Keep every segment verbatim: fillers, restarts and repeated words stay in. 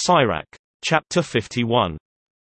Sirach. Chapter fifty-one.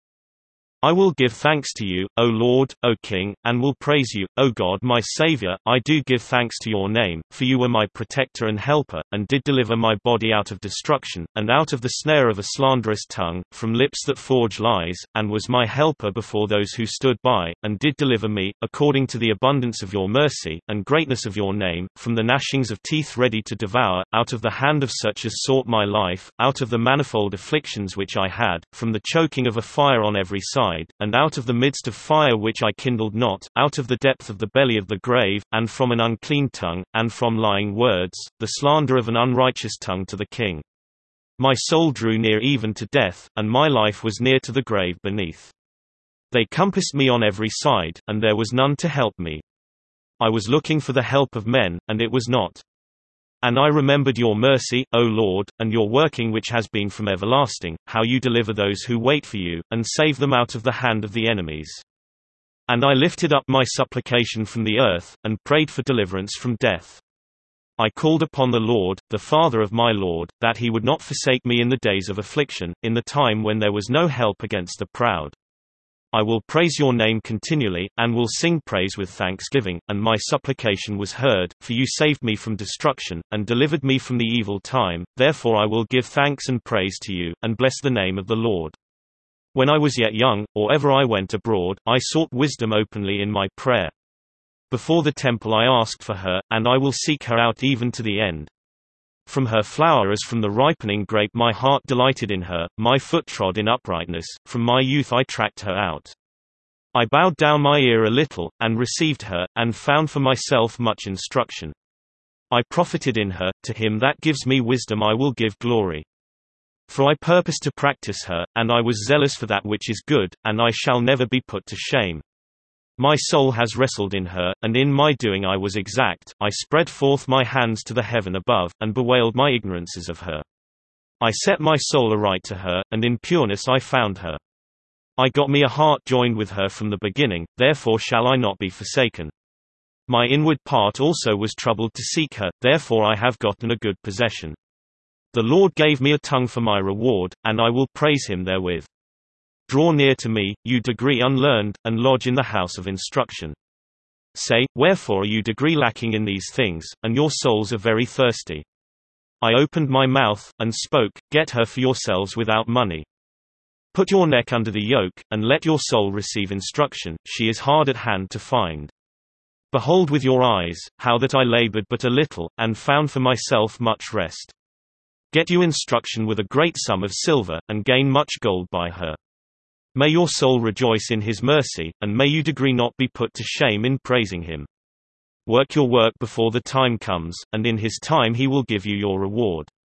I will give thanks to you, O Lord, O King, and will praise you, O God my Saviour. I do give thanks to your name, for you were my protector and helper, and did deliver my body out of destruction, and out of the snare of a slanderous tongue, from lips that forge lies, and was my helper before those who stood by, and did deliver me, according to the abundance of your mercy, and greatness of your name, from the gnashings of teeth ready to devour, out of the hand of such as sought my life, out of the manifold afflictions which I had, from the choking of a fire on every side, and out of the midst of fire which I kindled not, out of the depth of the belly of the grave, and from an unclean tongue, and from lying words, the slander of an unrighteous tongue to the king. My soul drew near even to death, and my life was near to the grave beneath. They compassed me on every side, and there was none to help me. I was looking for the help of men, and it was not. And I remembered your mercy, O Lord, and your working which has been from everlasting, how you deliver those who wait for you, and save them out of the hand of the enemies. And I lifted up my supplication from the earth, and prayed for deliverance from death. I called upon the Lord, the Father of my Lord, that he would not forsake me in the days of affliction, in the time when there was no help against the proud. I will praise your name continually, and will sing praise with thanksgiving, and my supplication was heard, for you saved me from destruction, and delivered me from the evil time. Therefore I will give thanks and praise to you, and bless the name of the Lord. When I was yet young, or ever I went abroad, I sought wisdom openly in my prayer. Before the temple I asked for her, and I will seek her out even to the end. From her flower as from the ripening grape my heart delighted in her, my foot trod in uprightness, from my youth I tracked her out. I bowed down my ear a little, and received her, and found for myself much instruction. I profited in her, to him that gives me wisdom I will give glory. For I purpose to practice her, and I was zealous for that which is good, and I shall never be put to shame. My soul has wrestled in her, and in my doing I was exact. I spread forth my hands to the heaven above, and bewailed my ignorances of her. I set my soul aright to her, and in pureness I found her. I got me a heart joined with her from the beginning, therefore shall I not be forsaken. My inward part also was troubled to seek her, therefore I have gotten a good possession. The Lord gave me a tongue for my reward, and I will praise him therewith. Draw near to me, you degree unlearned, and lodge in the house of instruction. Say, wherefore are you degree lacking in these things, and your souls are very thirsty? I opened my mouth, and spoke, get her for yourselves without money. Put your neck under the yoke, and let your soul receive instruction, she is hard at hand to find. Behold with your eyes, how that I labored but a little, and found for myself much rest. Get you instruction with a great sum of silver, and gain much gold by her. May your soul rejoice in his mercy, and may you degree not be put to shame in praising him. Work your work before the time comes, and in his time he will give you your reward.